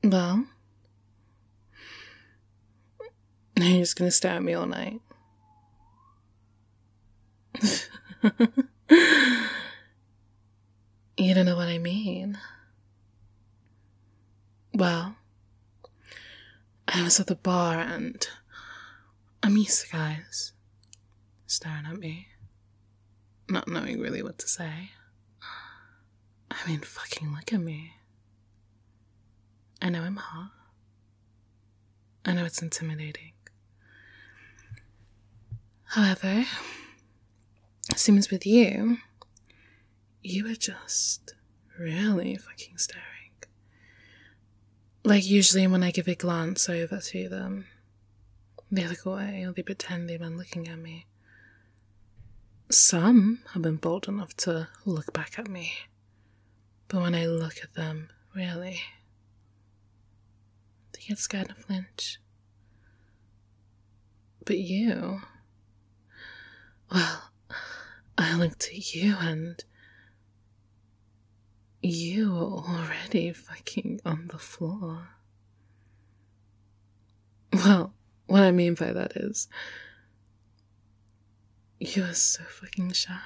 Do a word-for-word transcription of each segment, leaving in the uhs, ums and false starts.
Well, you're just gonna stare at me all night. You don't know what I mean. Well, I was at the bar and I'm used to guys staring at me, not knowing really what to say. I mean, fucking look at me. I know I'm hot. I know it's intimidating. However, it seems with you, you were just really fucking staring. Like usually when I give a glance over to them, they look away or they pretend they've been looking at me. Some have been bold enough to look back at me, but when I look at them, really, they get scared and flinch. But you, well, I looked at you and you were already fucking on the floor. Well, what I mean by that is, you were so fucking shy.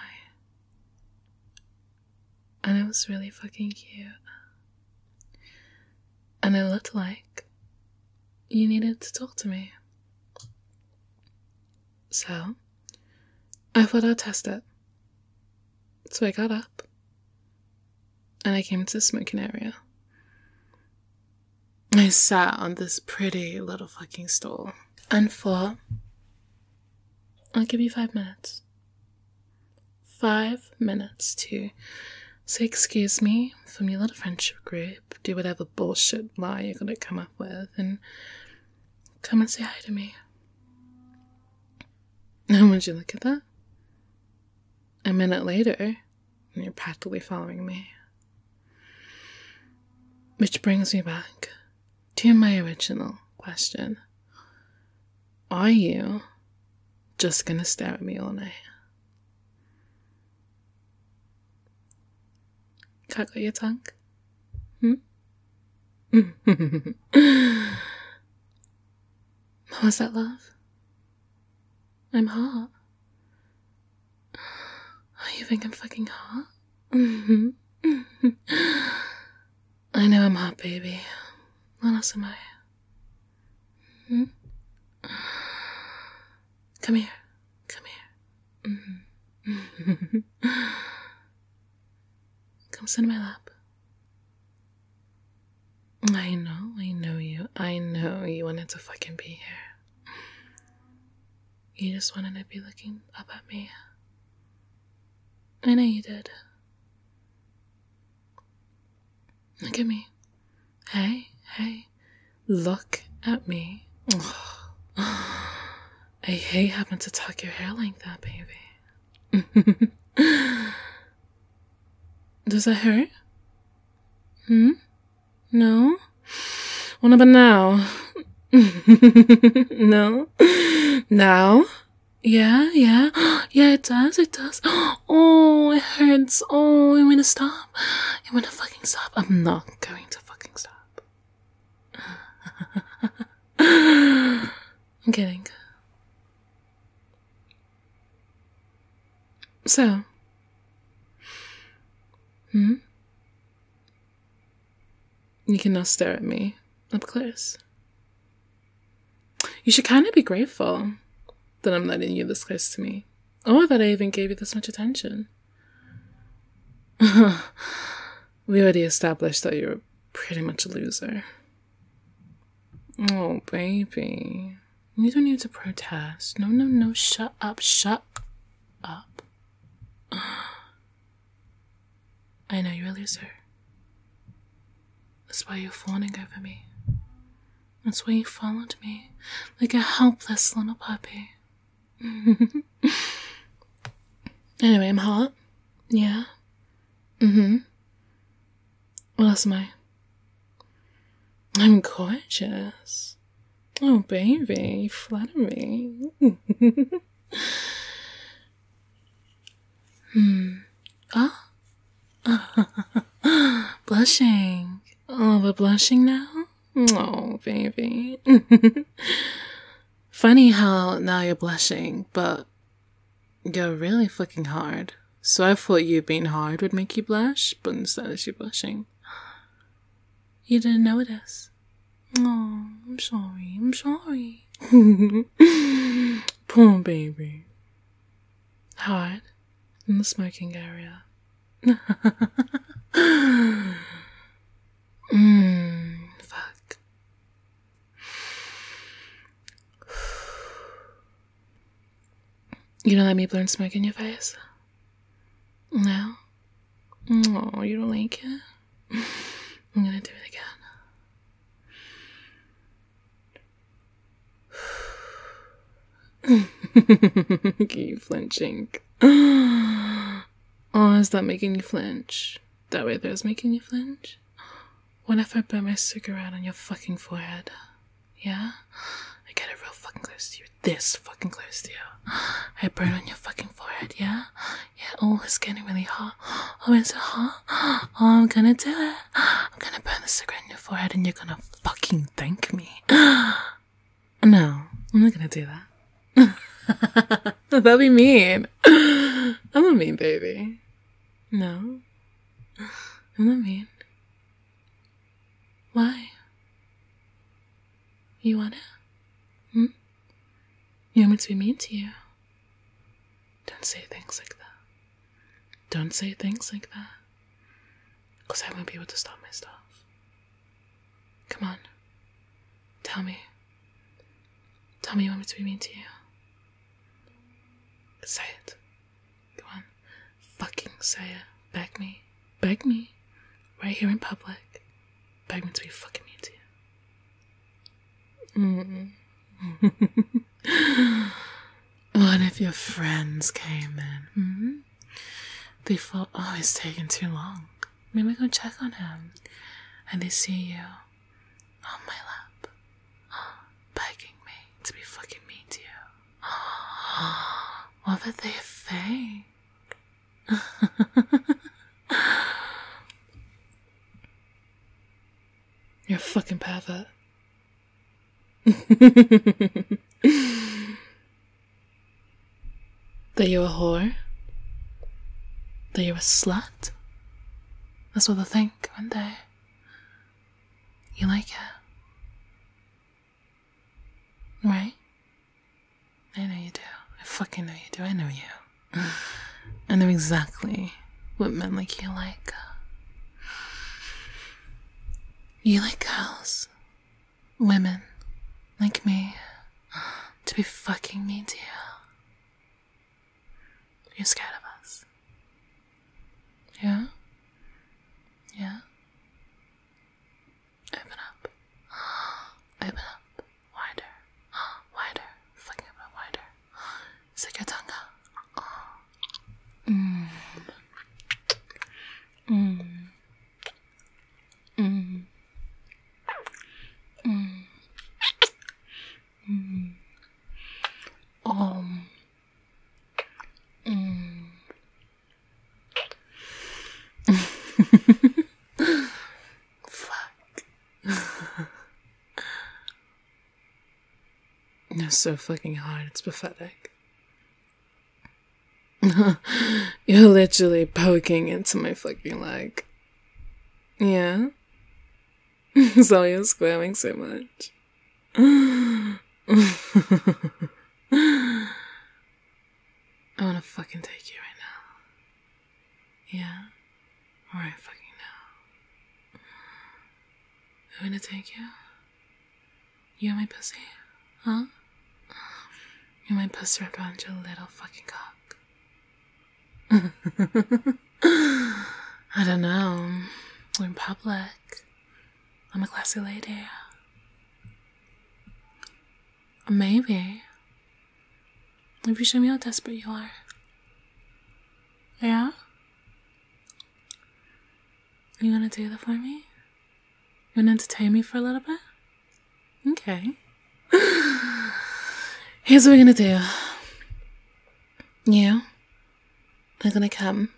And it was really fucking cute. And it looked like you needed to talk to me. So, I thought I'd test it. So I got up. And I came to the smoking area. I sat on this pretty little fucking stool and thought, I'll give you five minutes. Five minutes to say excuse me from your little friendship group, do whatever bullshit lie you're gonna come up with, and come and say hi to me. And would you look at that? A minute later, and you're practically following me. Which brings me back to my original question. Are you just gonna stare at me all night? Cut out your tongue? Hmm? What was that, love? I'm hot. Oh, you think I'm fucking hot? Mm-hmm. Mm-hmm. I know I'm hot, baby. What else am I? Hmm? Come here. Come here. Mm-hmm. Come sit in my lap. I know, I know you. I know you wanted to fucking be here. You just wanted to be looking up at me. I know you did. Look at me. Hey, hey. Look at me. Oh, I hate having to tuck your hair like that, baby. Does that hurt? Hmm? No? What about now? No? Now? Yeah, yeah. Yeah, it does, it does. Oh, it hurts. Oh, you want to stop? You want to fucking stop? I'm not going to fucking stop. I'm kidding. So. Hmm? You can now stare at me up close. You should kind of be grateful that I'm letting you this close to me. Or that I even gave you this much attention. We already established that you're pretty much a loser. Oh, baby. You don't need to protest. No, no, no. Shut up. Shut up. I know you're a loser. That's why you're fawning over me. That's why you followed me like a helpless little puppy. Anyway, I'm hot. Yeah. Mm-hmm. What else am I? I'm gorgeous. Oh, baby, you flatter me. hmm. Ah. Blushing. Oh, we're blushing now? Oh, baby. Funny how now you're blushing, but you're really fucking hard. So I thought you being hard would make you blush, but instead it's you blushing. You didn't notice. Oh, I'm sorry. I'm sorry. Poor baby. Hard in the smoking area. Mmm, fuck. You don't let me burn smoke in your face? No? Oh, you don't like it? I'm gonna do it again. Look at you flinching. Oh, is that making you flinch? That way there's making you flinch? What if I burn my cigarette on your fucking forehead? Yeah? I get it real fucking close to you. This fucking close to you. I burn on your fucking forehead, yeah? Yeah, oh, it's getting really hot. Oh, is it hot? Oh, I'm gonna do it. I'm gonna burn the cigarette on your forehead and you're gonna fucking thank me. No, I'm not gonna do that. That'd be mean. I'm a mean baby. No, I'm not mean. Why? You want it? Hmm? You want me to be mean to you? Don't say things like that. Don't say things like that. Because I won't be able to stop my stuff. Come on. Tell me. Tell me you want me to be mean to you. Say it. Go on. Fucking say it. Beg me. Beg me. Right here in public. Beg me to be fucking mean to you. Mm. What if your friends came in? Mm-hmm. They thought, oh, he's taking too long. Maybe go check on him. And they see you on my lap, begging me to be fucking mean to you. What if they think? You're a fucking pervert. That you're a whore? That you're a slut? That's what they'll think one day. You like it? Right? I know you do. I fucking know you do. I know you. I know exactly what men like you like. You like girls, women, like me, to be fucking mean to you. You're scared of us. Yeah? Yeah? Open up. Open up. Wider. Wider. Fucking open up wider. Stick your tongue out. Mmm. Mmm. Mmm. Mmm. Mmm. Um. Mmm. Fuck. You're so fucking hard, it's pathetic. You're literally poking into my fucking leg. Yeah? So you're squirming so much. I wanna fucking take you right now. Yeah? Alright, fucking now. I'm gonna take you. You and my pussy? Huh? You and my pussy wrapped around your little fucking cock. I don't know. We're in public. I'm a classy lady. Maybe. If you show me how desperate you are. Yeah? You wanna do that for me? You wanna entertain me for a little bit? Okay. Here's what we're gonna do. You are gonna come.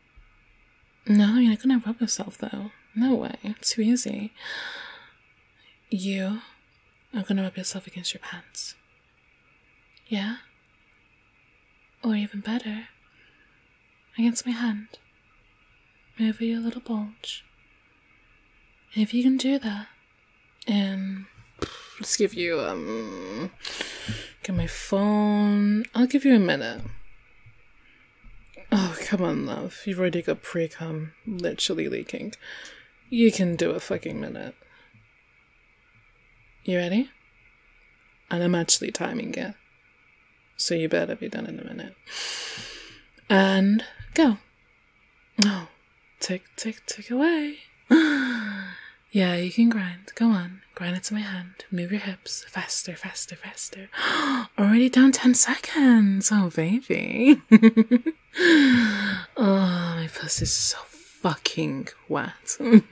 No, you're not gonna rub yourself though. No way. It's too easy. You are gonna rub yourself against your pants. Yeah? Or even better, against my hand, over your little bulge. And if you can do that, and let's give you, um, get my phone, I'll give you a minute. Oh, come on, love. You've already got pre-cum literally leaking. You can do a fucking minute. You ready? And I'm actually timing it. So you better be done in a minute. And go. Oh, tick, tick, tick away. Yeah, you can grind. Go on. Grind it to my hand. Move your hips. Faster, faster, faster. Already down ten seconds. Oh, baby. Oh, my pussy's so fucking wet. Come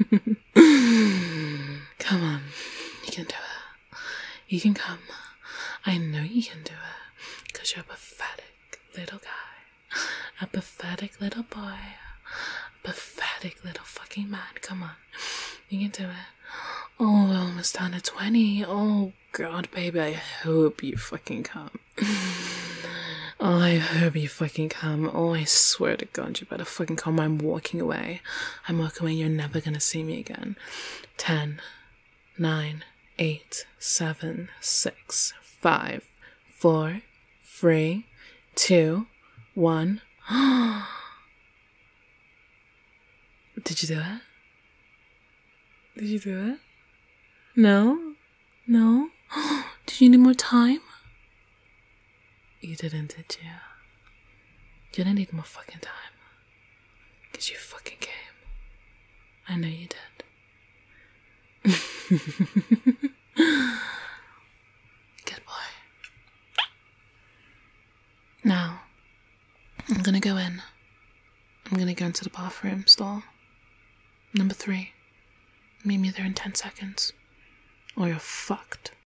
on. You can do it. You can come. I know you can do it. Because you're a pathetic little guy. A pathetic little boy. A pathetic little fucking man. Come on. You can do it. Oh, we're almost down to twenty. Oh, God, baby, I hope you fucking come. Oh, I hope you fucking come. Oh, I swear to God, you better fucking come. I'm walking away. I'm walking away. You're never gonna see me again. Ten, nine, eight, seven, six, five, four, three, two, one. Did you do it? Did you do it? No? No? Did you need more time? You didn't, did you? You didn't need more fucking time. Because you fucking came. I know you did. Good boy. Now, I'm gonna go in. I'm gonna go into the bathroom stall. Number three. Meet me there in ten seconds. Or you're fucked.